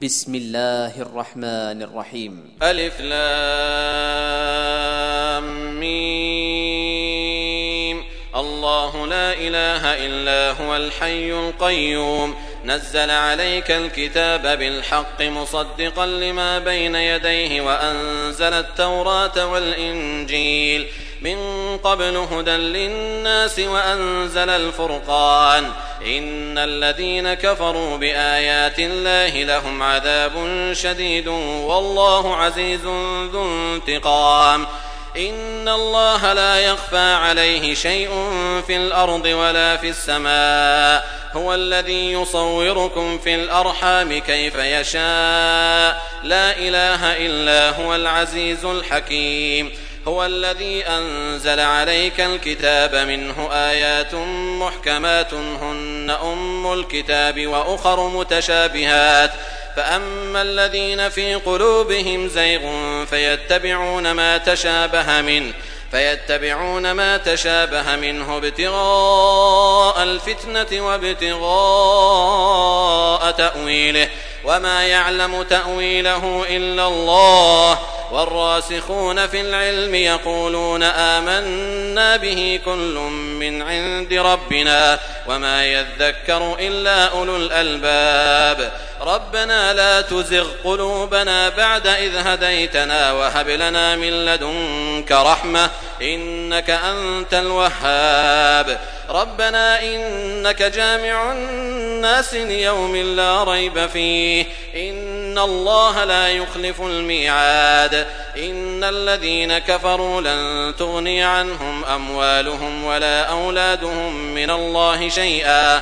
بسم الله الرحمن الرحيم. ألف لام ميم. الله لا إله إلا هو الحي القيوم نزل عليك الكتاب بالحق مصدقا لما بين يديه وأنزل التوراة والإنجيل من قبل هدى للناس وأنزل الفرقان إن الذين كفروا بآيات الله لهم عذاب شديد والله عزيز ذو انتقام. إن الله لا يخفى عليه شيء في الأرض ولا في السماء هو الذي يصوركم في الأرحام كيف يشاء لا إله إلا هو العزيز الحكيم. هو الذي أنزل عليك الكتاب منه آيات محكمات هن أم الكتاب وأخر متشابهات فأما الذين في قلوبهم زيغ فيتبعون ما تشابه منه ابتغاء الفتنة وابتغاء تأويله وما يعلم تأويله إلا الله والراسخون في العلم يقولون آمنا به كل من عند ربنا وما يذكر إلا أولو الألباب. ربنا لا تزغ قلوبنا بعد إذ هديتنا وهب لنا من لدنك رحمة إنك أنت الوهاب. ربنا إنك جامع الناس ليوم لا ريب فيه إن الله لا يخلف الميعاد. إن الذين كفروا لن تغني عنهم أموالهم ولا أولادهم من الله شيئا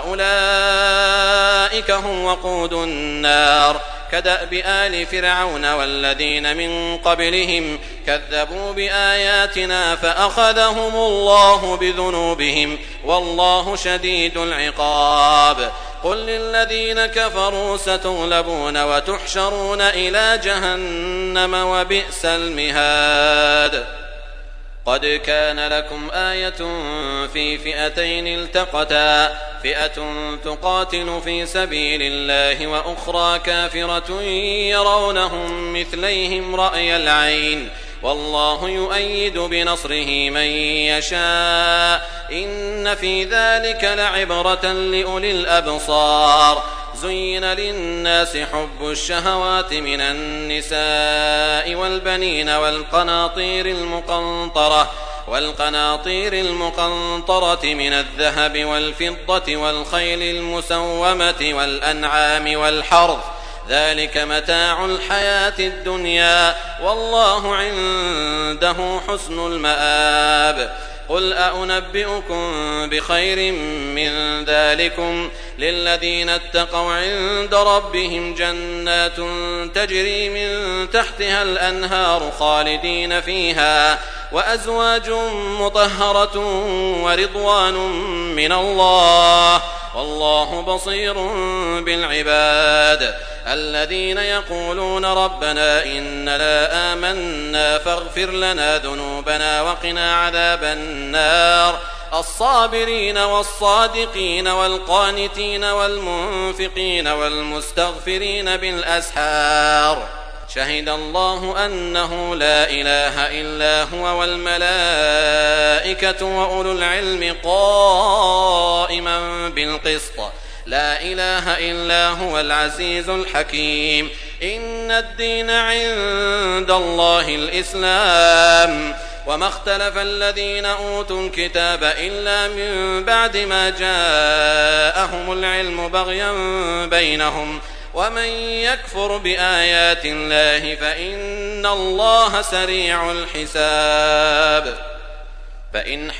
وأولئك هم وقود النار كدأب آل فرعون والذين من قبلهم كذبوا بآياتنا فأخذهم الله بذنوبهم والله شديد العقاب. قل للذين كفروا ستغلبون وتحشرون إلى جهنم وبئس المهاد. قد كان لكم آية في فئتين التقتا فئة تقاتل في سبيل الله وأخرى كافرة يرونهم مثليهم رأي العين والله يؤيد بنصره من يشاء إن في ذلك لعبرة لأولي الأبصار. زين للناس حب الشهوات من النساء والبنين والقناطير المقنطرة من الذهب والفضة والخيل المسومة والأنعام والحرث ذلك متاع الحياة الدنيا والله عنده حسن المآب. قل أنبئكم بخير من ذلكم للذين اتقوا عند ربهم جنات تجري من تحتها الأنهار خالدين فيها وأزواج مطهرة ورضوان من الله والله بصير بالعباد. الذين يقولون ربنا إننا آمنا فاغفر لنا ذنوبنا وقنا عذاب النار الصابرين والصادقين والقانتين والمنفقين والمستغفرين بالأسحار شهد الله أنه لا إله إلا هو والملائكة وأولو العلم قائما بالقسط لا إله إلا هو العزيز الحكيم. إن الدين عند الله الإسلام وما اختلف الذين أوتوا الكتاب إلا من بعد ما جاءهم العلم بغيا بينهم ومن يكفر بآيات الله فإن الله سريع الحساب. فإن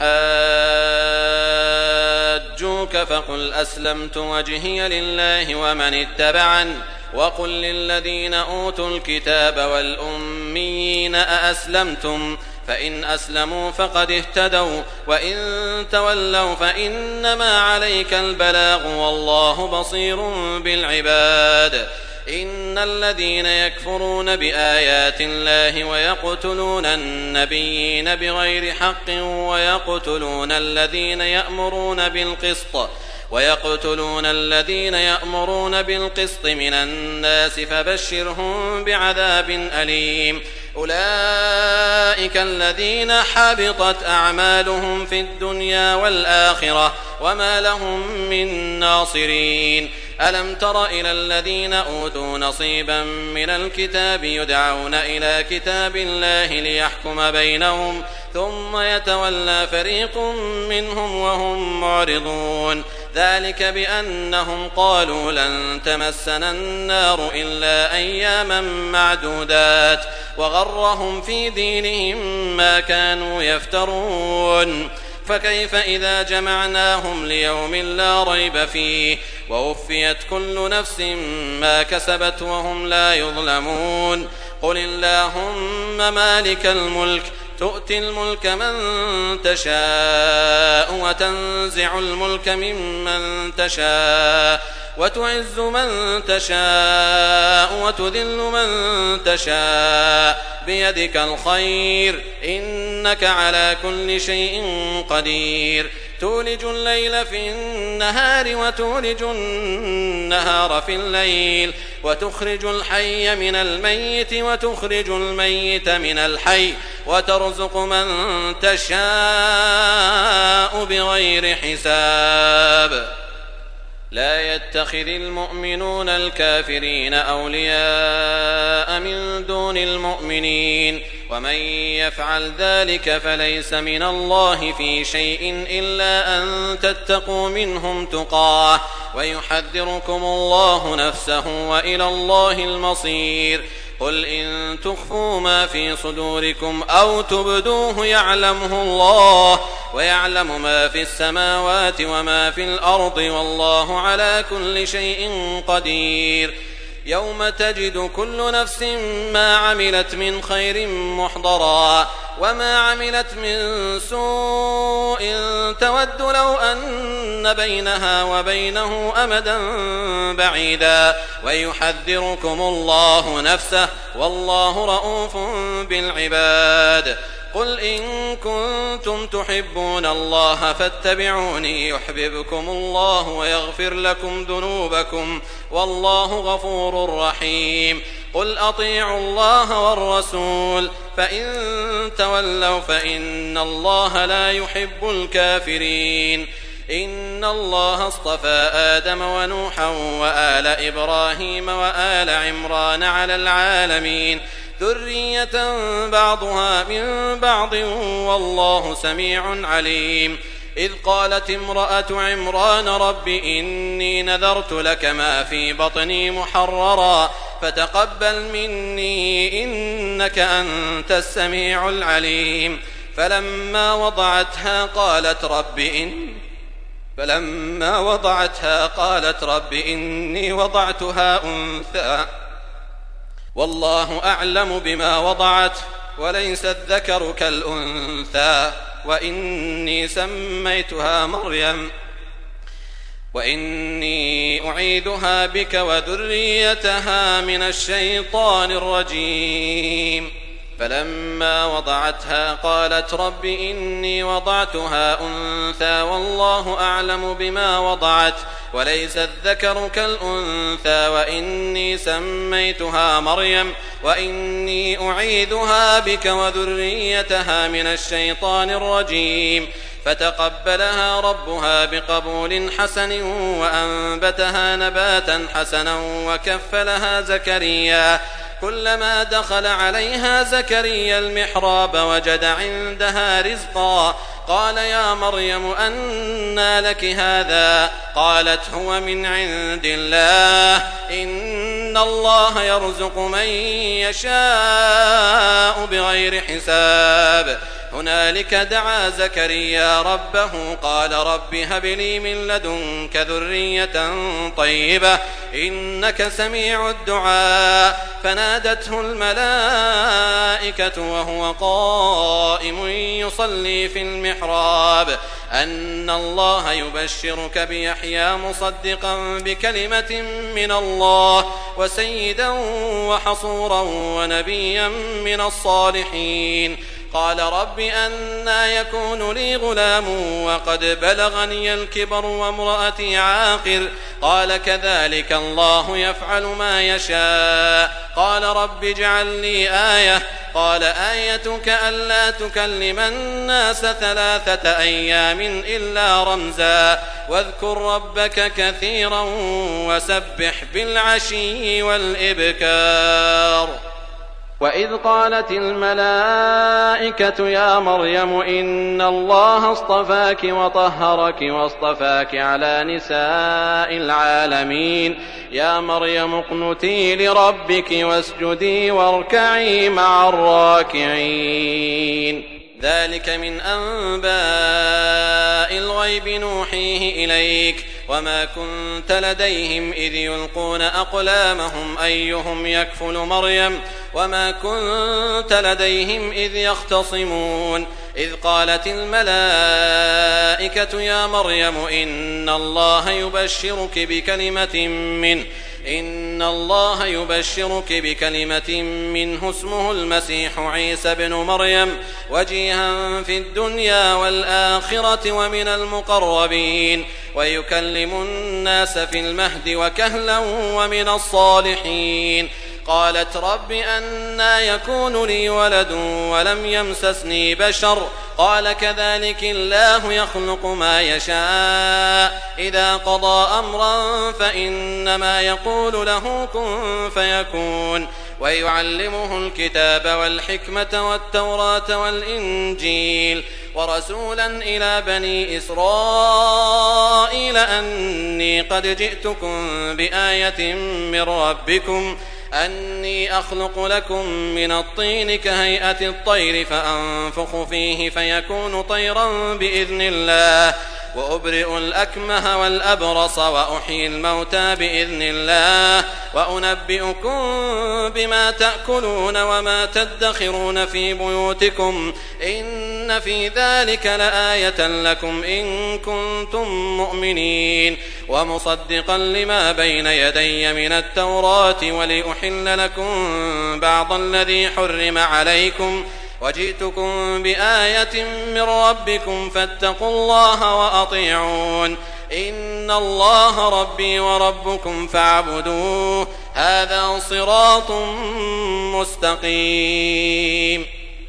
حاجوك فقل أسلمت وجهي لله ومن اتبعني وقل للذين أوتوا الكتاب والأميين أأسلمتم فإن أسلموا فقد اهتدوا وإن تولوا فإنما عليك البلاغ والله بصير بالعباد. إن الذين يكفرون بآيات الله ويقتلون النبيين بغير حق ويقتلون الذين يأمرون بالقسط من الناس فبشرهم بعذاب أليم أولئك الذين حبطت أعمالهم في الدنيا والآخرة وما لهم من ناصرين ألم تر إلى الذين أوتوا نصيبا من الكتاب يدعون إلى كتاب الله ليحكم بينهم ثم يتولى فريق منهم وهم معرضون ذلك بأنهم قالوا لن تمسنا النار إلا أياما معدودات وغرهم في دينهم ما كانوا يفترون فكيف إذا جمعناهم ليوم لا ريب فيه ووفيت كل نفس ما كسبت وهم لا يظلمون قل اللهم مالك الملك تؤتي الملك من تشاء وتنزع الملك ممن تشاء وتعز من تشاء وتذل من تشاء بيدك الخير إنك على كل شيء قدير تولج الليل في النهار وتولج النهار في الليل وتخرج الحي من الميت وتخرج الميت من الحي وترزق من تشاء بغير حساب لا يتخذ المؤمنون الكافرين أولياء من دون المؤمنين ومن يفعل ذلك فليس من الله في شيء إلا أن تتقوا منهم تقاه ويحذركم الله نفسه وإلى الله المصير قل إن تخفوا ما في صدوركم أو تبدوه يعلمه الله ويعلم ما في السماوات وما في الأرض والله على كل شيء قدير يوم تجد كل نفس ما عملت من خير محضرا وما عملت من سوء تود لو أن بينها وبينه أمدا بعيدا ويحذركم الله نفسه والله رؤوف بالعباد قل إن كنتم تحبون الله فاتبعوني يحببكم الله ويغفر لكم ذنوبكم والله غفور رحيم قل أطيعوا الله والرسول فإن تولوا فإن الله لا يحب الكافرين إن الله اصطفى آدم ونوحا وآل إبراهيم وآل عمران على العالمين ذرية بعضها من بعض والله سميع عليم إذ قالت امرأة عمران رب إني نذرت لك ما في بطني محررا فتقبل مني إنك أنت السميع العليم فلما وضعتها قالت رب إني وضعتها أنثى والله أعلم بما وضعت وليس الذكر كالأنثى وإني سميتها مريم وإني أعيذها بك وذريتها من الشيطان الرجيم فلما وضعتها قالت رب إني وضعتها أنثى والله أعلم بما وضعت وليس الذكر كالأنثى وإني سميتها مريم وإني أعيذها بك وذريتها من الشيطان الرجيم فتقبلها ربها بقبول حسن وأنبتها نباتا حسنا وكفلها زكريا كلما دخل عليها زكريا المحراب وجد عندها رزقا قال يا مريم أنى لك هذا قالت هو من عند الله إن الله يرزق من يشاء بغير حساب هنالك دعا زكريا ربه قال رب هب لي من لدنك ذرية طيبة إنك سميع الدعاء فنادته الملائكة وهو قائم يصلي في المحراب أن الله يبشرك بيحيى مصدقا بكلمة من الله وسيدا وحصورا ونبيا من الصالحين قال رب أنى يكون لي غلام وقد بلغني الكبر وامرأتي عاقر قال كذلك الله يفعل ما يشاء قال رب اجعل لي آية قال آيتك ألا تكلم الناس 3 أيام إلا رمزا واذكر ربك كثيرا وسبح بالعشي والإبكار وإذ قالت الملائكة يا مريم إن الله اصطفاك وطهرك واصطفاك على نساء العالمين يا مريم اقنتي لربك واسجدي واركعي مع الراكعين ذلك من أنباء الغيب نوحيه إليك وما كنت لديهم إذ يلقون أقلامهم أيهم يكفل مريم وما كنت لديهم إذ يختصمون إذ قالت الملائكة يا مريم إن الله يبشرك بكلمة منه اسمه المسيح عيسى بن مريم وجيها في الدنيا والآخرة ومن المقربين ويكلم الناس في المهد وكهلا ومن الصالحين قالت رب أنى يكون لي ولد ولم يمسسني بشر قال كذلك الله يخلق ما يشاء إذا قضى أمرا فإنما يقول له كن فيكون ويعلمه الكتاب والحكمة والتوراة والإنجيل ورسولا إلى بني إسرائيل أني قد جئتكم بآية من ربكم أني أخلق لكم من الطين كهيئة الطير فأنفخ فيه فيكون طيرا بإذن الله وأبرئ الأكمه والأبرص وأحيي الموتى بإذن الله وأنبئكم بما تأكلون وما تدخرون في بيوتكم إن في ذلك لآية لكم إن كنتم مؤمنين ومصدقا لما بين يدي من التوراة ولأحل لكم بعض الذي حرم عليكم وجئتكم بآية من ربكم فاتقوا الله وأطيعون إن الله ربي وربكم فاعبدوه هذا صراط مستقيم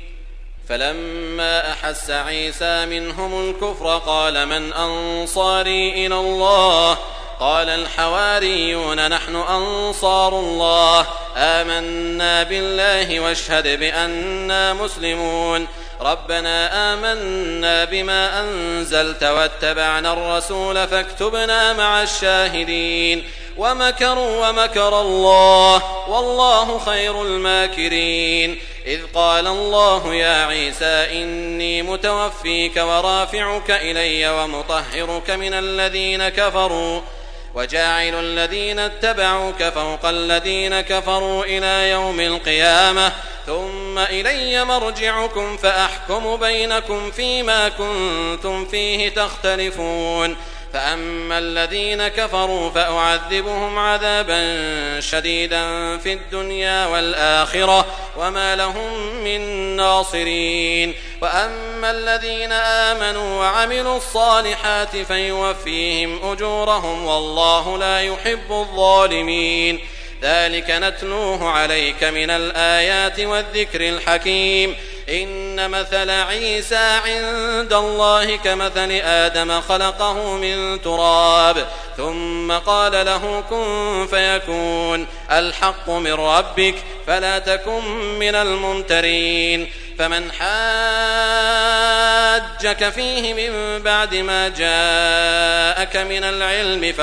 فلما أحس عيسى منهم الكفر قال من أنصاري إلى الله قال الحواريون نحن أنصار الله آمنا بالله واشهد بأننا مسلمون ربنا آمنا بما أنزلت واتبعنا الرسول فاكتبنا مع الشاهدين ومكروا ومكر الله والله خير الماكرين إذ قال الله يا عيسى إني متوفيك ورافعك إلي ومطهرك من الذين كفروا وجاعل الذين اتبعوك فوق الذين كفروا إلى يوم القيامة ثم إلي مرجعكم فأحكم بينكم فيما كنتم فيه تختلفون فأما الذين كفروا فأعذبهم عذابا شديدا في الدنيا والآخرة وما لهم من ناصرين وأما الذين آمنوا وعملوا الصالحات فيوفيهم أجورهم والله لا يحب الظالمين ذلك نتلوه عليك من الآيات والذكر الحكيم إن مثل عيسى عند الله كمثل آدم خلقه من تراب ثم قال له كن فيكون الحق من ربك فلا تكن من الممترين فمن حاجك فيه من بعد ما جاءك من العلم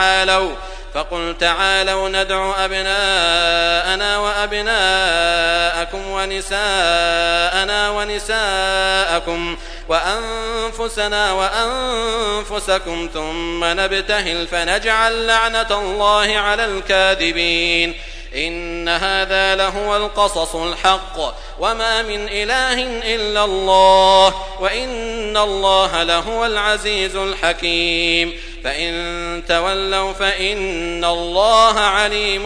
فقل تعالوا ندع أبناءنا وأبناءكم نساءكم ونساءنا ونساءكم وأنفسنا وأنفسكم ثم نبتهل فنجعل لعنة الله على الكاذبين إن هذا لهو القصص الحق وما من إله إلا الله وإن الله لهو العزيز الحكيم فإن تولوا فإن الله عليم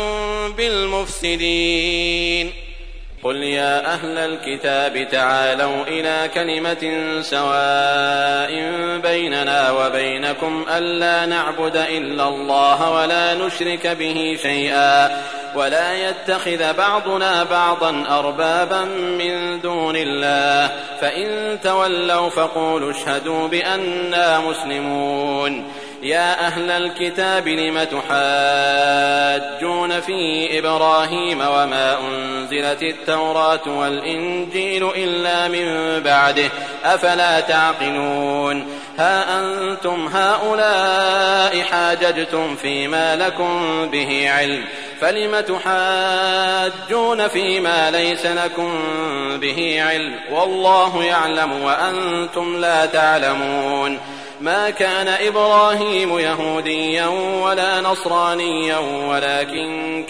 بالمفسدين قل يا أهل الكتاب تعالوا إلى كلمة سواء بيننا وبينكم ألا نعبد إلا الله ولا نشرك به شيئا ولا يتخذ بعضنا بعضا أربابا من دون الله فإن تولوا فقولوا اشهدوا بأننا مسلمون يا أهل الكتاب لم تحاجون في إبراهيم وما أنزلت التوراة والإنجيل إلا من بعده أفلا تعقلون ها أنتم هؤلاء حاججتم فيما لكم به علم فلم تحاجون فيما ليس لكم به علم والله يعلم وأنتم لا تعلمون ما كان إبراهيم يهوديا ولا نصرانيا ولكن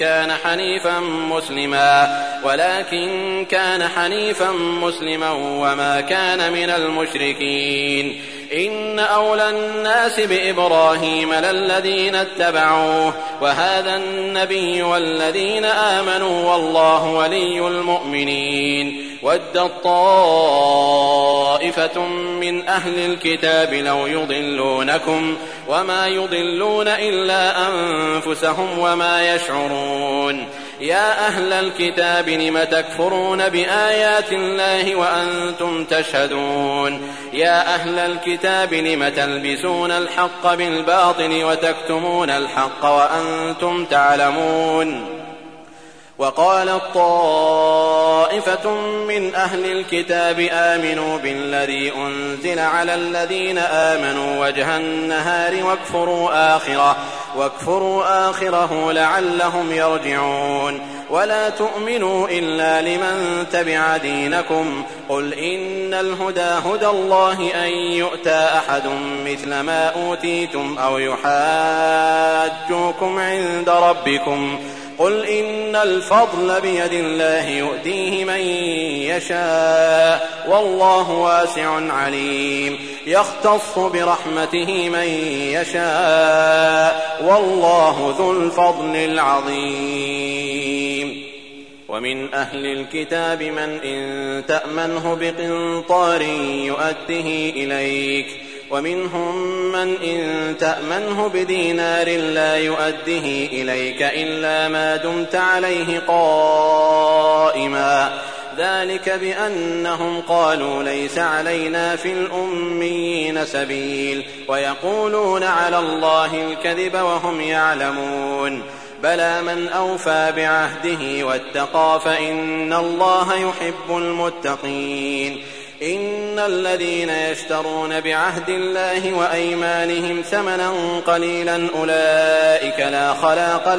كان حنيفا مسلما وما كان من المشركين إن أولى الناس بإبراهيم للذين اتبعوه وهذا النبي والذين آمنوا والله ولي المؤمنين ودت طائفة من أهل الكتاب لو يضلونكم وما يضلون إلا أنفسهم وما يشعرون يا أهل الكتاب لم تكفرون بآيات الله وأنتم تشهدون يا أهل الكتاب لم تلبسون الحق بالباطل وتكتمون الحق وأنتم تعلمون وقالت طائفة من أهل الكتاب آمنوا بالذي أنزل على الذين آمنوا وجه النهار واكفروا آخره لعلهم يرجعون ولا تؤمنوا إلا لمن تبع دينكم قل إن الهدى هدى الله أن يؤتى أحد مثل ما أوتيتم أو يحاجوكم عند ربكم قل إن الفضل بيد الله يؤتيه من يشاء والله واسع عليم يختص برحمته من يشاء والله ذو الفضل العظيم ومن أهل الكتاب من إن تأمنه بقنطار يؤده إليك ومنهم من إن تأمنه بدينار لا يؤده إليك إلا ما دمت عليه قائما ذلك بأنهم قالوا ليس علينا في الأميين سبيل ويقولون على الله الكذب وهم يعلمون بلى من أوفى بعهده واتقى فإن الله يحب المتقين إن الذين يشترون بعهد الله وأيمانهم ثمنا قليلا أولئك لا خلاق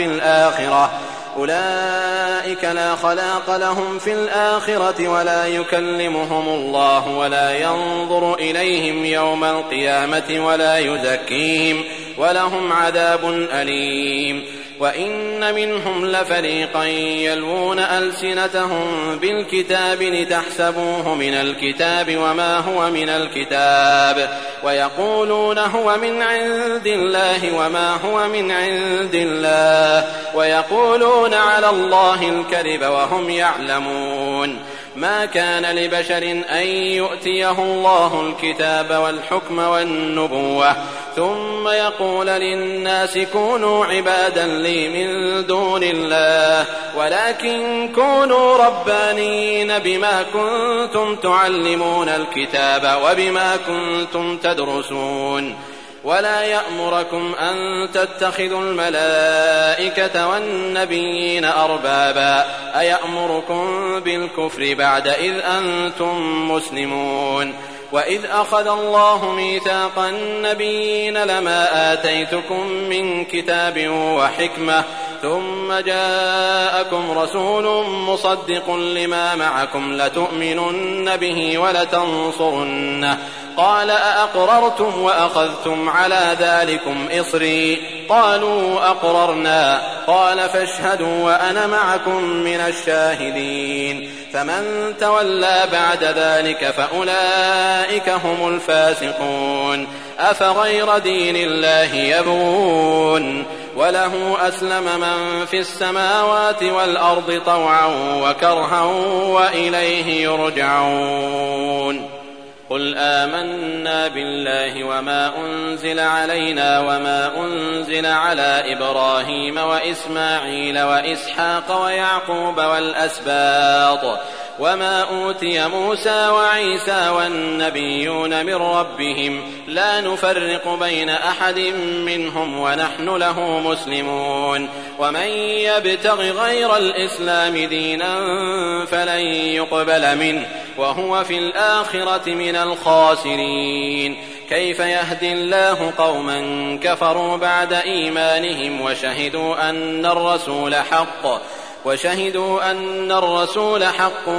لهم في الآخرة ولا يكلمهم الله ولا ينظر إليهم يوم القيامة ولا يزكيهم ولهم عذاب أليم وإن منهم لفريقا يلوون ألسنتهم بالكتاب لتحسبوه من الكتاب وما هو من الكتاب ويقولون هو من عند الله وما هو من عند الله ويقولون على الله الكذب وهم يعلمون ما كان لبشر أن يؤتيه الله الكتاب والحكم والنبوة ثم يقول للناس كونوا عبادا لي من دون الله ولكن كونوا ربانين بما كنتم تعلمون الكتاب وبما كنتم تدرسون ولا يأمركم أن تتخذوا الملائكة والنبيين أربابا أيأمركم بالكفر بعد إذ أنتم مسلمون وإذ أخذ الله ميثاق النبيين لما آتيتكم من كتاب وحكمة ثم جاءكم رسول مصدق لما معكم لتؤمنن به ولتنصرنه قال أأقررتم وأخذتم على ذلكم إصري قالوا أقررنا قال فاشهدوا وأنا معكم من الشاهدين فمن تولى بعد ذلك فأولئك هم الفاسقون أفغير دين الله يبغون وله أسلم من في السماوات والأرض طوعا وكرها وإليه يرجعون قل آمنا بالله وما أنزل علينا وما أنزل على إبراهيم وإسماعيل وإسحاق ويعقوب والأسباط وما أوتي موسى وعيسى والنبيون من ربهم لا نفرق بين أحد منهم ونحن له مسلمون ومن يبتغ غير الإسلام دينا فلن يقبل منه وهو في الآخرة من الخاسرين كيف يهدي الله قوما كفروا بعد إيمانهم وشهدوا أن الرسول حق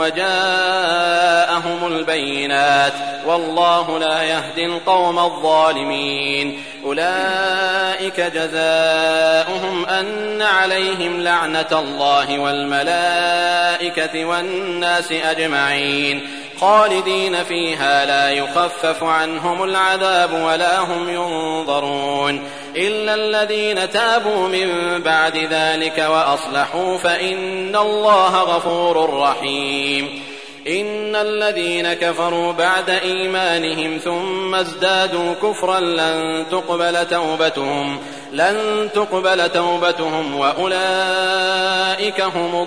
وجاءهم البينات والله لا يهدي القوم الظالمين أولئك جزاؤهم أن عليهم لعنة الله والملائكة والناس أجمعين خالدين فيها لا يخفف عنهم العذاب ولا هم ينظرون إلا الذين تابوا من بعد ذلك وأصلحوا فإن الله غفور رحيم إن الذين كفروا بعد إيمانهم ثم ازدادوا كفرا لن تقبل توبتهم وأولئك هم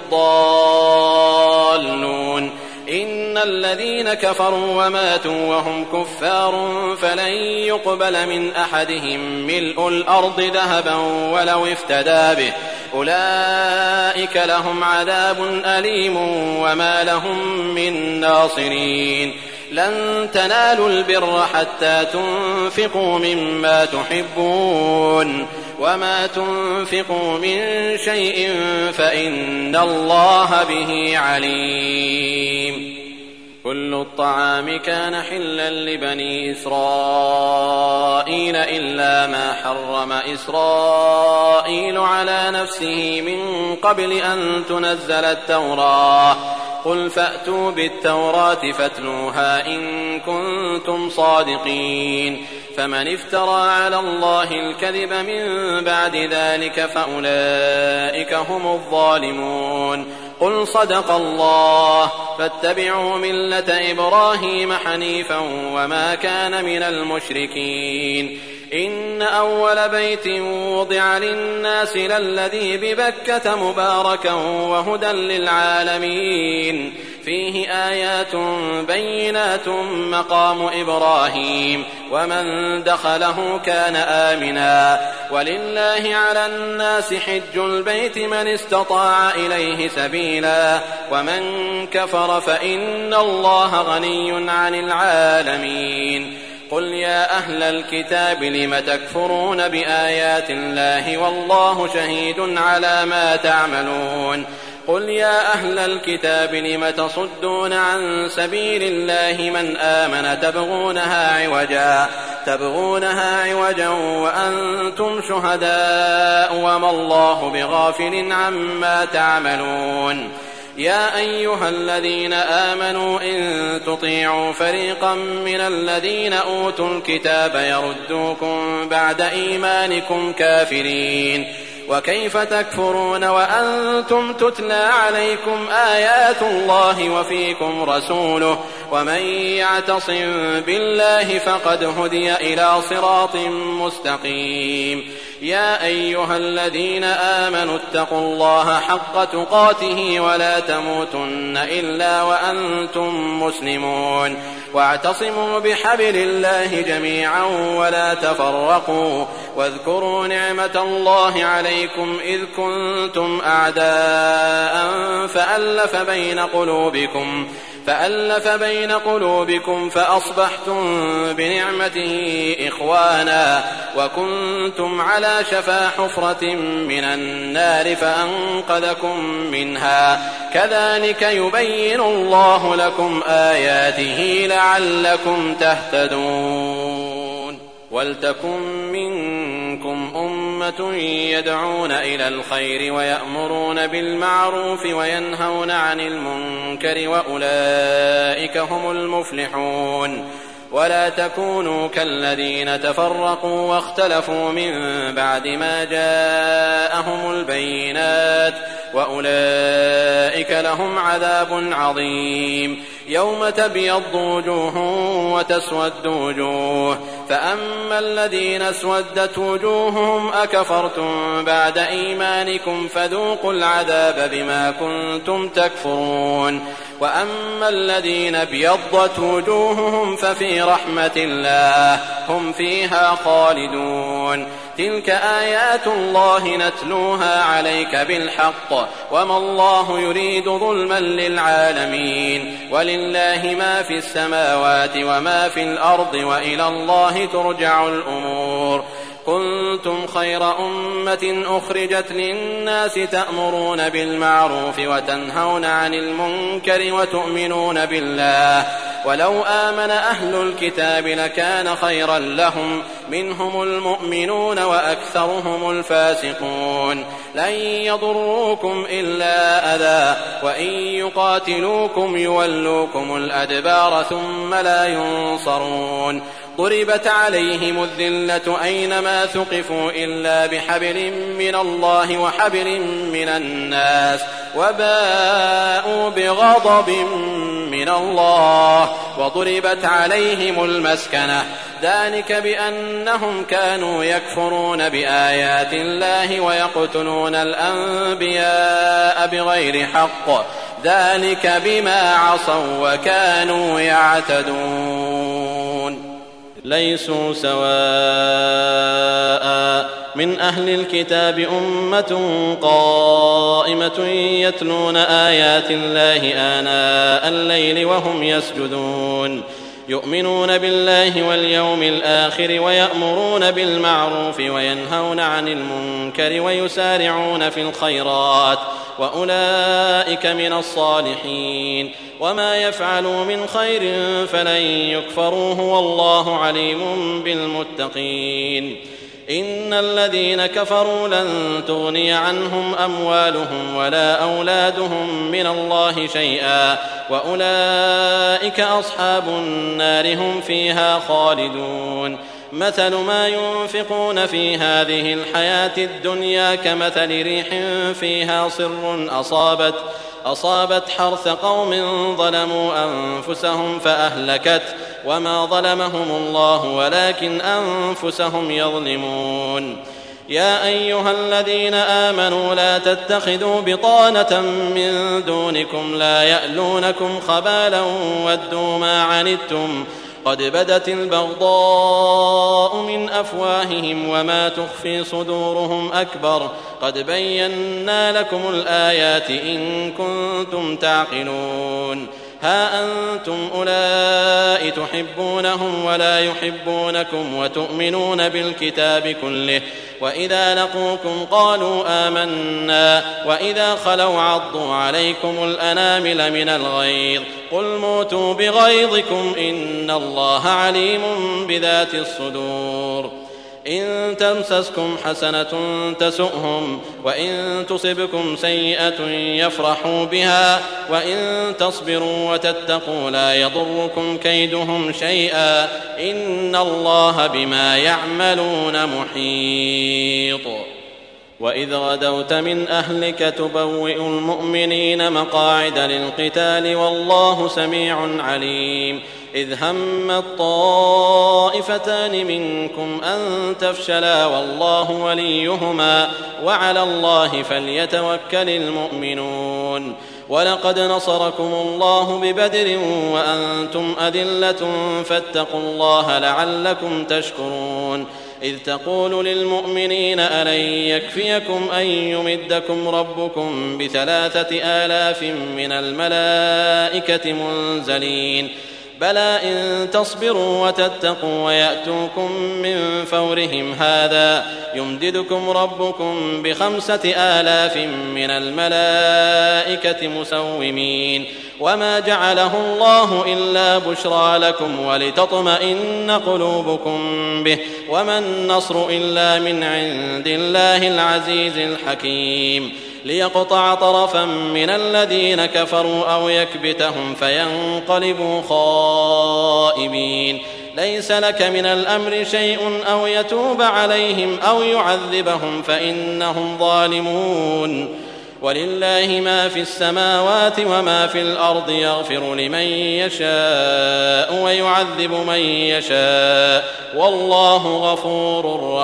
الضالون إن الذين كفروا وماتوا وهم كفار فلن يقبل من أحدهم ملء الأرض ذهبا ولو افتدى به أولئك لهم عذاب أليم وما لهم من ناصرين لن تنالوا البر حتى تنفقوا مما تحبون وما تنفقوا من شيء فإن الله به عليم كل الطعام كان حلا لبني إسرائيل إلا ما حرم إسرائيل على نفسه من قبل أن تنزل التوراة قل فأتوا بالتوراة فاتلوها إن كنتم صادقين فمن افترى على الله الكذب من بعد ذلك فأولئك هم الظالمون قل صدق الله فاتبعوا ملة إبراهيم حنيفا وما كان من المشركين إن أول بيت وضع للناس للذي ببكة مباركا وهدى للعالمين فيه آيات بينات مقام إبراهيم ومن دخله كان آمنا ولله على الناس حج البيت من استطاع إليه سبيلا ومن كفر فإن الله غني عن العالمين قل يا أهل الكتاب لم تكفرون بآيات الله والله شهيد على ما تعملون قل يا أهل الكتاب لم تصدون عن سبيل الله من آمن تبغونها عوجا وأنتم شهداء وما الله بغافل عما تعملون يا أيها الذين آمنوا إن تطيعوا فريقا من الذين أوتوا الكتاب يردوكم بعد إيمانكم كافرين وكيف تكفرون وأنتم تتلى عليكم آيات الله وفيكم رسوله ومن يعتصم بالله فقد هدي إلى صراط مستقيم يا أيها الذين آمنوا اتقوا الله حق تقاته ولا تموتن إلا وأنتم مسلمون واعتصموا بحبل الله جميعا ولا تفرقوا واذكروا نعمة الله عليكم إذ كنتم أعداء فألف بين قلوبكم فأصبحتم بنعمته إخوانا وكنتم على شفا حفرة من النار فأنقذكم منها كذلك يبين الله لكم آياته لعلكم تهتدون ولتكن منكم أمة يدعون إلى الخير ويأمرون بالمعروف وينهون عن المنكر وأولئك هم المفلحون ولا تكونوا كالذين تفرقوا واختلفوا من بعد ما جاءهم البينات وأولئك لهم عذاب عظيم يوم تبيض وجوه وتسود وجوه فأما الذين اسودت وجوههم أكفرتم بعد إيمانكم فذوقوا العذاب بما كنتم تكفرون وأما الذين ابيضت وجوههم ففي رحمة الله هم فيها خالدون تلك آيات الله نتلوها عليك بالحق وما الله يريد ظلما للعالمين ولله ما في السماوات وما في الأرض وإلى الله ترجع الأمور كنتم خير أمة أخرجت للناس تأمرون بالمعروف وتنهون عن المنكر وتؤمنون بالله ولو آمن أهل الكتاب لكان خيرا لهم منهم المؤمنون وأكثرهم الفاسقون لن يضروكم إلا أذى وإن يقاتلوكم يولوكم الأدبار ثم لا ينصرون ضربت عليهم الذلة أينما ثقفوا إلا بحبل من الله وحبل من الناس وباءوا بغضب من الله وضربت عليهم المسكنة ذلك بأنهم كانوا يكفرون بآيات الله ويقتلون الأنبياء بغير حق ذلك بما عصوا وكانوا يعتدون ليسوا سواء من أهل الكتاب أمة قائمة يتلون آيات الله آناء الليل وهم يسجدون يؤمنون بالله واليوم الآخر ويأمرون بالمعروف وينهون عن المنكر ويسارعون في الخيرات وأولئك من الصالحين وما يفعلوا من خير فلن يكفروه والله عليم بالمتقين إن الذين كفروا لن تغني عنهم أموالهم ولا أولادهم من الله شيئا وأولئك أصحاب النار هم فيها خالدون مثل ما ينفقون في هذه الحياة الدنيا كمثل ريح فيها صر أصابت حرث قوم ظلموا أنفسهم فأهلكت وما ظلمهم الله ولكن أنفسهم يظلمون يا أيها الذين آمنوا لا تتخذوا بطانة من دونكم لا يألونكم خبالا ودوا ما عنتم قد بدت البغضاء من أفواههم وما تخفي صدورهم أكبر قد بينا لكم الآيات إن كنتم تعقلون ها أنتم أولئك تحبونهم ولا يحبونكم وتؤمنون بالكتاب كله وإذا لقوكم قالوا آمنا وإذا خلوا عضوا عليكم الأنامل من الغيظ قل موتوا بغيظكم إن الله عليم بذات الصدور إن تمسسكم حسنة تسؤهم وإن تصبكم سيئة يفرحوا بها وإن تصبروا وتتقوا لا يضركم كيدهم شيئا إن الله بما يعملون محيط وإذ غدوت من أهلك تبوئ المؤمنين مقاعد للقتال والله سميع عليم إذ هم الطائفتان منكم أن تفشلا والله وليهما وعلى الله فليتوكل المؤمنون ولقد نصركم الله ببدر وأنتم أذلة فاتقوا الله لعلكم تشكرون إذ تقول للمؤمنين ألن يكفيكم أن يمدكم ربكم ب3,000 من الملائكة منزلين بلى إن تصبروا وتتقوا ويأتوكم من فورهم هذا يمددكم ربكم ب5,000 من الملائكة مسومين وما جعله الله إلا بشرى لكم ولتطمئن قلوبكم به وما النصر إلا من عند الله العزيز الحكيم ليقطع طرفا من الذين كفروا أو يكبتهم فينقلبوا خائبين ليس لك من الأمر شيء أو يتوب عليهم أو يعذبهم فإنهم ظالمون ولله ما في السماوات وما في الأرض يغفر لمن يشاء ويعذب من يشاء والله غفور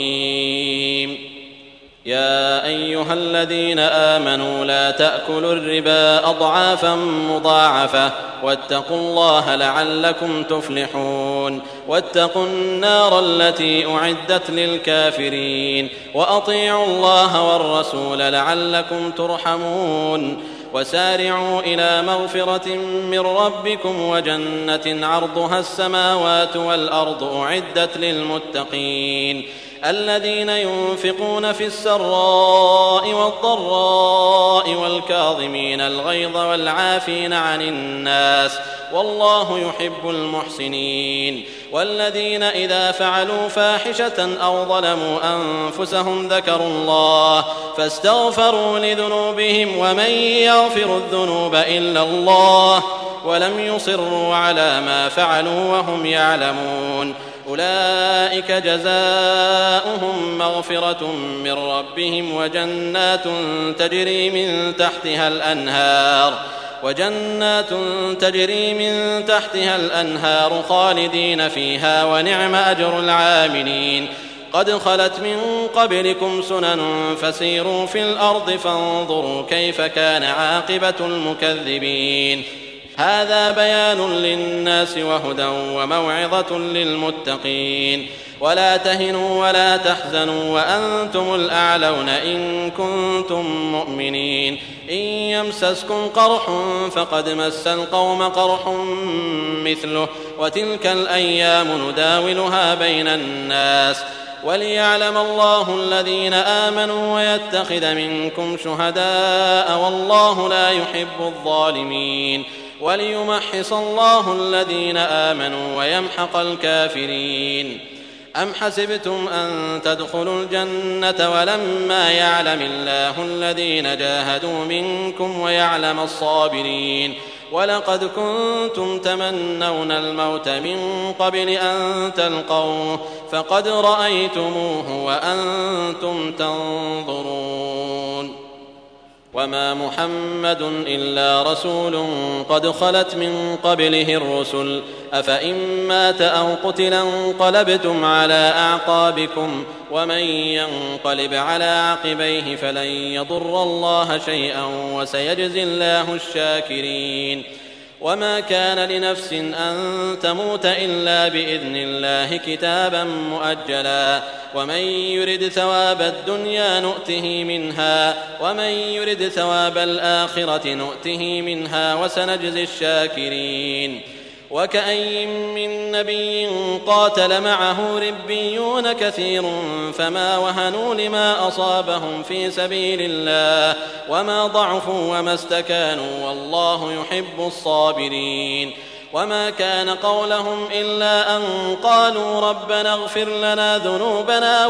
رحيم يا أيها الذين آمنوا لا تأكلوا الربا أضعافا مضاعفة واتقوا الله لعلكم تفلحون واتقوا النار التي أعدت للكافرين وأطيعوا الله والرسول لعلكم ترحمون وسارعوا إلى مغفرة من ربكم وجنة عرضها السماوات والأرض أعدت للمتقين الذين ينفقون في السراء والضراء والكاظمين الغيظ والعافين عن الناس والله يحب المحسنين والذين إذا فعلوا فاحشة أو ظلموا أنفسهم ذكروا الله فاستغفروا لذنوبهم ومن يغفر الذنوب إلا الله ولم يصروا على ما فعلوا وهم يعلمون أولئك جزاؤهم مغفرة من ربهم وجنات تجري من تحتها الأنهار خالدين فيها ونعم أجر العاملين قد خلت من قبلكم سنن فسيروا في الأرض فانظروا كيف كان عاقبة المكذبين هذا بيان للناس وهدى وموعظة للمتقين ولا تهنوا ولا تحزنوا وأنتم الأعلون إن كنتم مؤمنين إن يمسسكم قرح فقد مس القوم قرح مثله وتلك الأيام نداولها بين الناس وليعلم الله الذين آمنوا ويتخذ منكم شهداء والله لا يحب الظالمين وليمحص الله الذين آمنوا ويمحق الكافرين أم حسبتم أن تدخلوا الجنة ولما يعلم الله الذين جاهدوا منكم ويعلم الصابرين ولقد كنتم تمنون الموت من قبل أن تلقوه فقد رأيتموه وأنتم تنظرون وما محمد إلا رسول قد خلت من قبله الرسل أفإن مات أو قتل انقلبتم على أعقابكم ومن ينقلب على عقبيه فلن يضر الله شيئا وسيجزي الله الشاكرين وما كان لنفس أن تموت إلا بإذن الله كتابا مؤجلا ومن يرد ثواب الدنيا نؤته منها ومن يرد ثواب الآخرة نؤته منها وسنجزي الشاكرين وكأي من نبي قاتل معه ربيون كثير فما وهنوا لما أصابهم في سبيل الله وما ضعفوا وما استكانوا والله يحب الصابرين وما كان قولهم إلا أن قالوا ربنا اغفر لنا ذنوبنا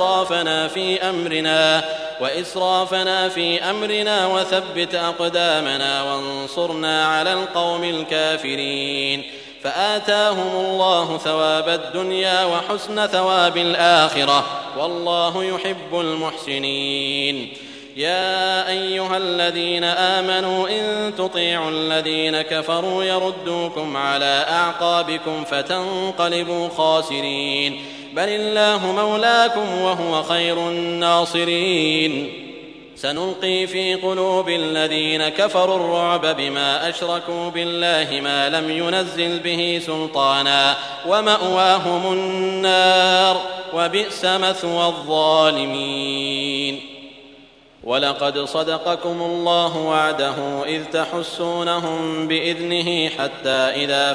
وإسرافنا في أمرنا وثبت أقدامنا وانصرنا على القوم الكافرين فآتاهم الله ثواب الدنيا وحسن ثواب الآخرة والله يحب المحسنين يا أيها الذين آمنوا إن تطيعوا الذين كفروا يردوكم على أعقابكم فتنقلبوا خاسرين بل الله مولاكم وهو خير الناصرين سنلقي في قلوب الذين كفروا الرعب بما أشركوا بالله ما لم ينزل به سلطانا ومأواهم النار وبئس مثوى الظالمين. ولقد صدقكم الله وعده إذ تحسونهم بإذنه حتى إذا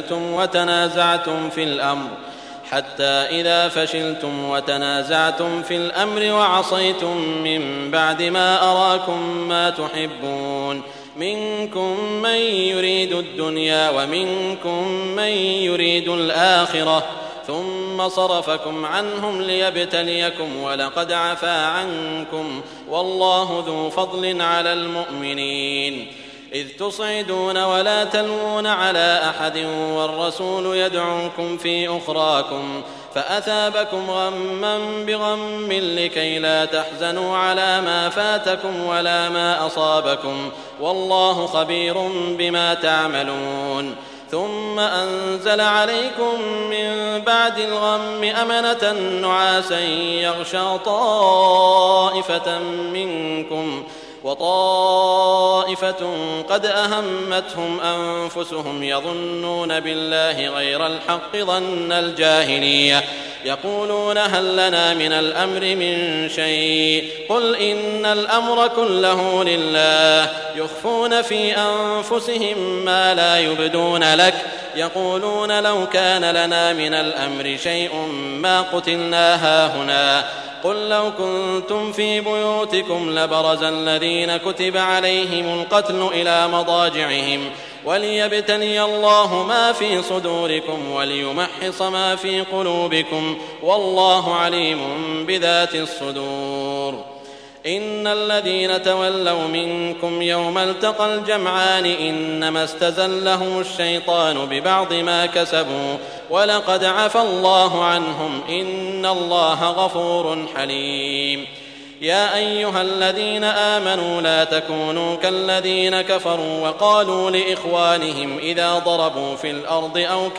فشلتم وتنازعتم في الأمر وعصيتم من بعد ما أراكم ما تحبون منكم من يريد الدنيا ومنكم من يريد الآخرة ثم صرفكم عنهم ليبتليكم ولقد عفا عنكم والله ذو فضل على المؤمنين. إذ تصعدون ولا تلوون على أحد والرسول يدعوكم في أخراكم فأثابكم غما بغم لكي لا تحزنوا على ما فاتكم ولا ما أصابكم والله خبير بما تعملون. ثم أنزل عليكم من بعد الغم أمنة نعاسا يغشى طائفة منكم وطائفة قد أهمتهم أنفسهم يظنون بالله غير الحق ظن الجاهلية يقولون هل لنا من الأمر من شيء قل إن الأمر كله لله يخفون في أنفسهم ما لا يبدون لك يقولون لو كان لنا من الأمر شيء ما قتلنا هاهنا قل لو كنتم في بيوتكم لبرز الذين كتب عليهم القتل إلى مضاجعهم وليبتلي الله ما في صدوركم وليمحص ما في قلوبكم والله عليم بذات الصدور. إن الذين تولوا منكم يوم التقى الجمعان إنما استزلهم الشيطان ببعض ما كسبوا ولقد عفى الله عنهم إن الله غفور حليم. يا أيها الذين آمنوا لا تكونوا كالذين كفروا وقالوا لإخوانهم إذا ضربوا في الأرض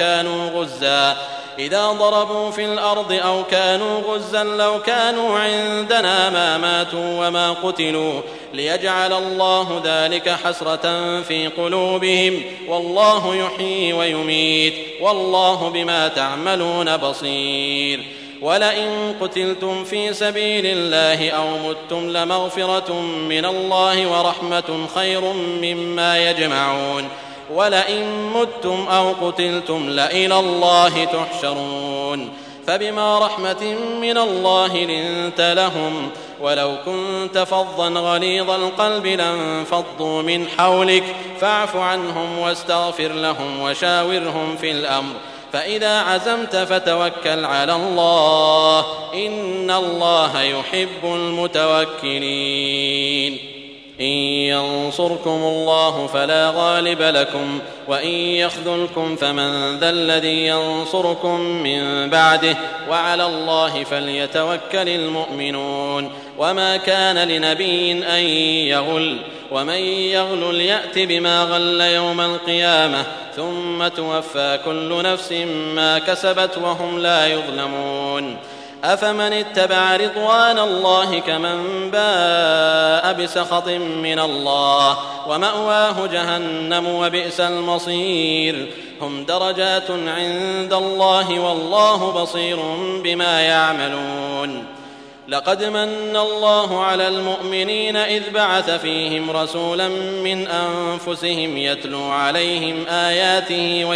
أو كانوا غزا لو كانوا عندنا ما ماتوا وما قتلوا ليجعل الله ذلك حسرة في قلوبهم والله يحيي ويميت والله بما تعملون بصير. ولئن قتلتم في سبيل الله أو متم لمغفرة من الله ورحمة خير مما يجمعون ولئن متم أو قتلتم لإلى الله تحشرون. فبما رحمة من الله لنت لهم ولو كنت فظا غليظ القلب لانفضوا من حولك فاعف عنهم واستغفر لهم وشاورهم في الأمر فإذا عزمت فتوكل على الله إن الله يحب المتوكلين. إن ينصركم الله فلا غالب لكم وإن يخذلكم فمن ذا الذي ينصركم من بعده وعلى الله فليتوكل المؤمنون. وما كان لنبي أن يغل ومن يغل يأت بما غل يوم القيامة ثم توفى كل نفس ما كسبت وهم لا يظلمون. أفمن اتبع رضوان الله كمن باء بسخط من الله ومأواه جهنم وبئس المصير. هم درجات عند الله والله بصير بما يعملون. لقد من الله على المؤمنين إذ بعث فيهم رسولا من أنفسهم يتلو عليهم آياته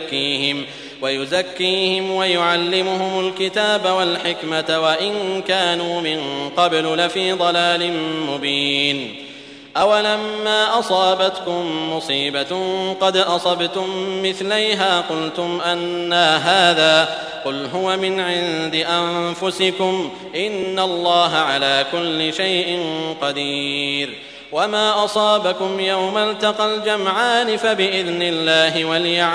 ويزكيهم ويعلمهم الكتاب والحكمة وإن كانوا من قبل لفي ضلال مبين. أولما أصابتكم مصيبة قد أصبتم مثليها قلتم أنى هذا قل هو من عند أنفسكم إن الله على كل شيء قدير. وما أصابكم يوم التقى الجمعان فبإذن الله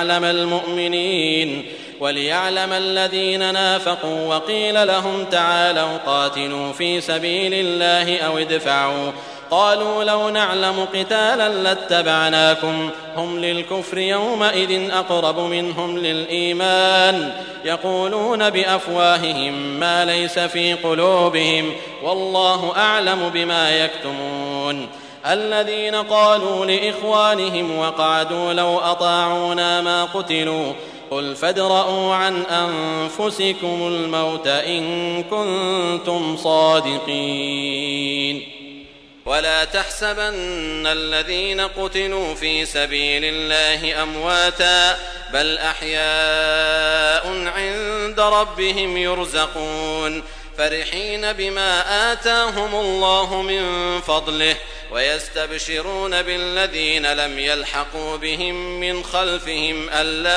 وليعلم الذين نافقوا وقيل لهم تعالوا قاتلوا في سبيل الله أو ادفعوا قالوا لو نعلم قتالا لاتبعناكم هم للكفر يومئذ أقرب منهم للإيمان يقولون بأفواههم ما ليس في قلوبهم والله أعلم بما يكتمون الذين قالوا لإخوانهم وقعدوا لو أطاعونا ما قتلوا قل فادرءوا عن أنفسكم الموت إن كنتم صادقين ولا تحسبن الذين قتلوا في سبيل الله أمواتا بل أحياء عند ربهم يرزقون فرحين بما آتاهم الله من فضله ويستبشرون بالذين لم يلحقوا بهم من خلفهم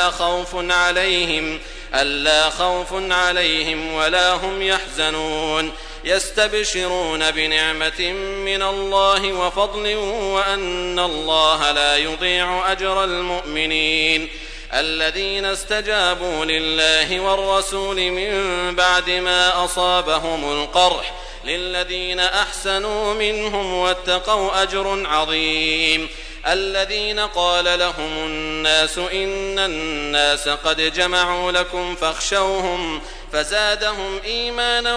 ألا خوف عليهم ولا هم يحزنون يستبشرون بنعمة من الله وفضل وأن الله لا يضيع أجر المؤمنين الذين استجابوا لله والرسول من بعد ما أصابهم القرح للذين أحسنوا منهم واتقوا أجر عظيم الذين قال لهم الناس إن الناس قد جمعوا لكم فاخشوهم فزادهم إيمانا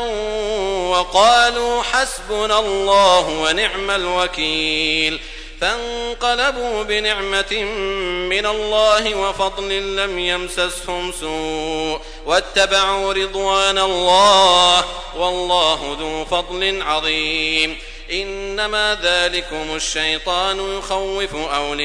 وقالوا حسبنا الله ونعم الوكيل فانقلبوا بنعمة من الله وفضل لم يمسسهم سوء واتبعوا رضوان الله والله ذو فضل عظيم إنما ذلكم الشيطان يخوف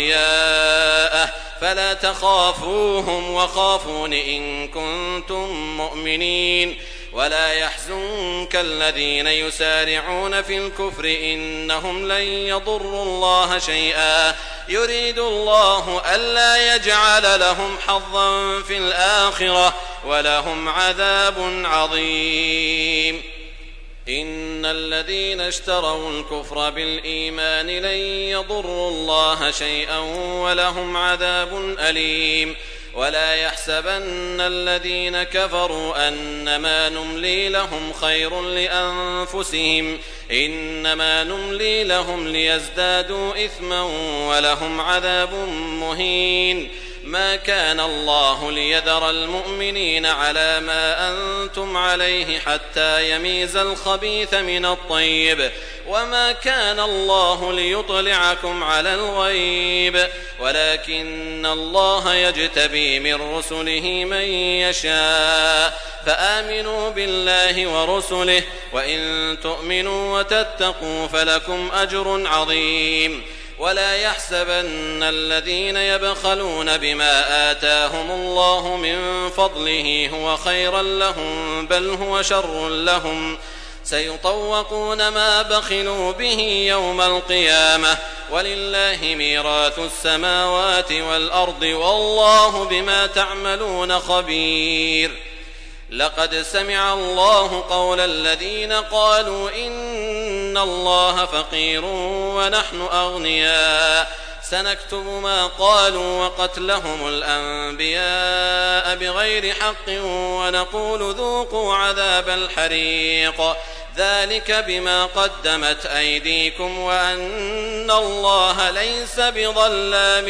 أولياءه فلا تخافوهم وخافون إن كنتم مؤمنين ولا يحزنك الذين يسارعون في الكفر إنهم لن يضروا الله شيئا يريد الله ألا يجعل لهم حظا في الآخرة ولهم عذاب عظيم إن الذين اشتروا الكفر بالإيمان لن يضروا الله شيئا ولهم عذاب أليم ولا يحسبن الذين كفروا أنما نملي لهم خير لأنفسهم إنما نملي لهم ليزدادوا إثما ولهم عذاب مهين ما كان الله ليذر المؤمنين على ما أنتم عليه حتى يميز الخبيث من الطيب وما كان الله ليطلعكم على الغيب ولكن الله يجتبي من رسله من يشاء فآمنوا بالله ورسله وإن تؤمنوا وتتقوا فلكم أجر عظيم ولا يحسبن الذين يبخلون بما آتاهم الله من فضله هو خيرا لهم بل هو شر لهم سيطوقون ما بخلوا به يوم القيامة ولله ميراث السماوات والأرض والله بما تعملون خبير لقد سمع الله قول الذين قالوا إن الله فقير ونحن أغنياء سنكتب ما قالوا وقتلهم الأنبياء بغير حق ونقول ذوقوا عذاب الحريق ذلك بما قدمت أيديكم وأن الله ليس بظلام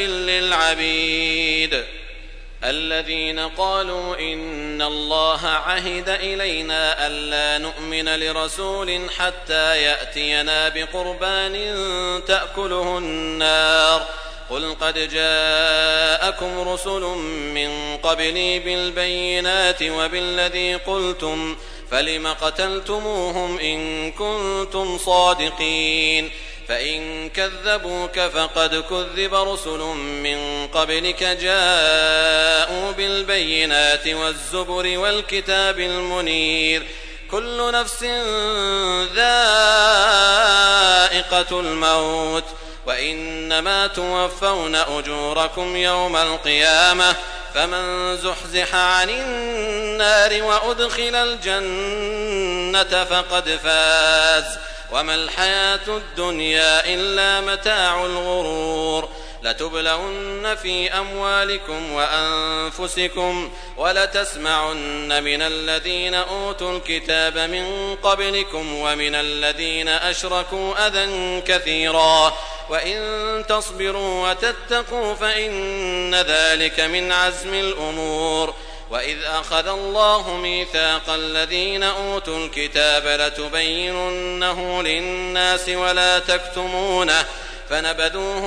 للعبيد الذين قالوا إن الله عهد إلينا ألا نؤمن لرسول حتى يأتينا بقربان تأكله النار قل قد جاءكم رسل من قبلي بالبينات وبالذي قلتم فلم قتلتموهم إن كنتم صادقين فإن كذبوك فقد كذب رسل من قبلك جاءوا بالبينات والزبر والكتاب المنير كل نفس ذائقة الموت وإنما توفون أجوركم يوم القيامة فمن زحزح عن النار وأدخل الجنة فقد فاز وما الحياة الدنيا إلا متاع الغرور لتبلون في أموالكم وأنفسكم ولتسمعن من الذين أوتوا الكتاب من قبلكم ومن الذين أشركوا أذى كثيرا وإن تصبروا وتتقوا فإن ذلك من عزم الأمور. وإذ أخذ الله ميثاق الذين أوتوا الكتاب لتبيننه للناس ولا تكتمونه فنبذوه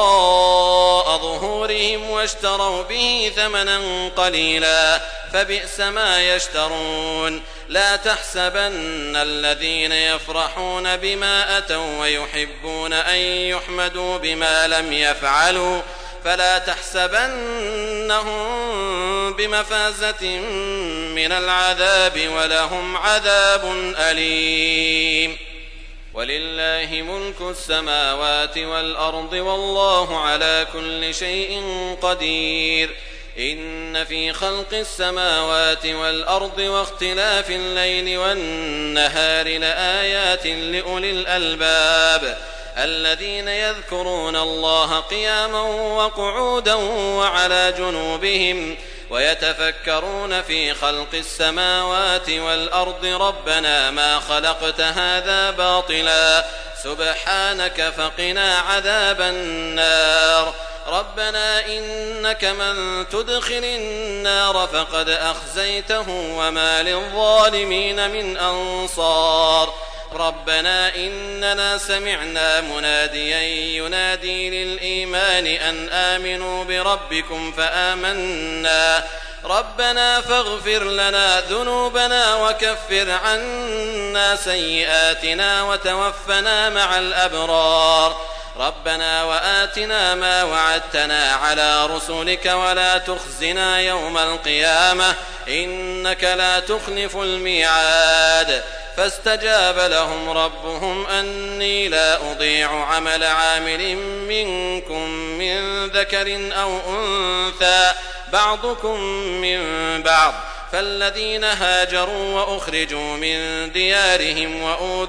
وراء ظهورهم واشتروا به ثمنا قليلا فبئس ما يشترون. لا تحسبن الذين يفرحون بما أتوا ويحبون أن يحمدوا بما لم يفعلوا فلا تحسبنهم بمفازة من العذاب ولهم عذاب أليم. ولله ملك السماوات والأرض والله على كل شيء قدير. إن في خلق السماوات والأرض واختلاف الليل والنهار لآيات لأولي الألباب الذين يذكرون الله قياما وقعودا وعلى جنوبهم ويتفكرون في خلق السماوات والأرض ربنا ما خلقت هذا باطلا سبحانك فقنا عذاب النار. ربنا إنك من تدخل النار فقد أخزيته وما للظالمين من أنصار. ربنا إننا سمعنا مناديا ينادي للإيمان أن آمنوا بربكم فآمنا ربنا فاغفر لنا ذنوبنا وكفر عنا سيئاتنا وتوفنا مع الأبرار. ربنا وآتنا ما وعدتنا على رسلك ولا تخزنا يوم القيامة إنك لا تخلف الميعاد. فاستجاب لهم ربهم أني لا أضيع عمل عامل منكم من ذكر أو أنثى بعضكم من بعض فالذين هاجروا وأخرجوا من ديارهم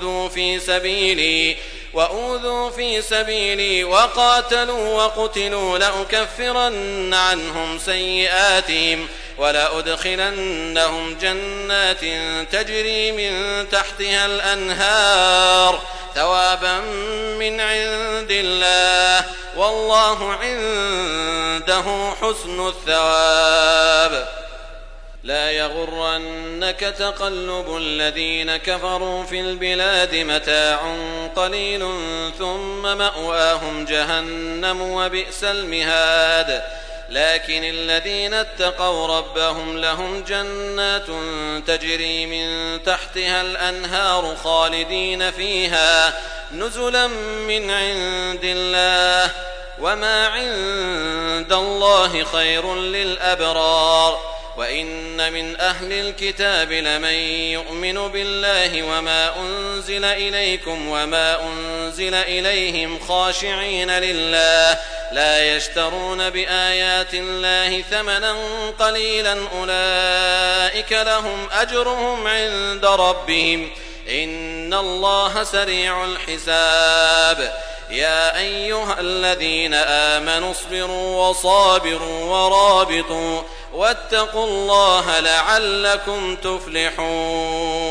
وأوذوا في سبيلي وقاتلوا وقتلوا لأكفرن عنهم سيئاتهم ولأدخلنهم جنات تجري من تحتها الأنهار ثوابا من عند الله والله عنده حسن الثواب. لا يغرنك تقلب الذين كفروا في البلاد متاع قليل ثم مأواهم جهنم وبئس المهاد. لكن الذين اتقوا ربهم لهم جنات تجري من تحتها الأنهار خالدين فيها نزلا من عند الله وما عند الله خير للأبرار. وإن من أهل الكتاب لمن يؤمن بالله وما أنزل إليكم وما أنزل إليهم خاشعين لله لا يشترون بآيات الله ثمنا قليلا أولئك لهم أجرهم عند ربهم إن الله سريع الحساب. يا أيها الذين آمنوا اصبروا وصابروا ورابطوا واتقوا الله لعلكم تفلحون.